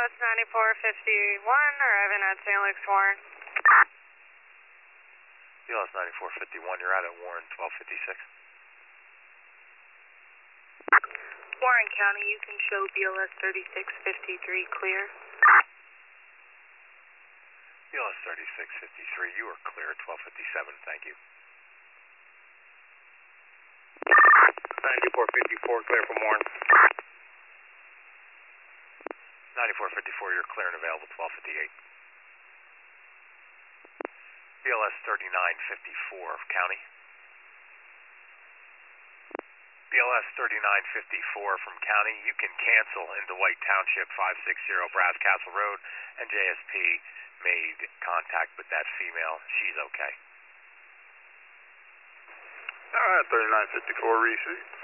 BLS 9451, arriving at St. Luke's Warren. BLS 9451, you're out at Warren 1256. Warren County, you can show BLS 3653 clear. BLS 3653, you are clear at 1257, thank you. 9454, clear from Warren. 9454, you're clear and available, 1258. BLS 3954, County. BLS 3954 from County, you can cancel into White Township 560 Brass Castle Road, and JSP made contact with that female. She's okay. Alright, 3954 received.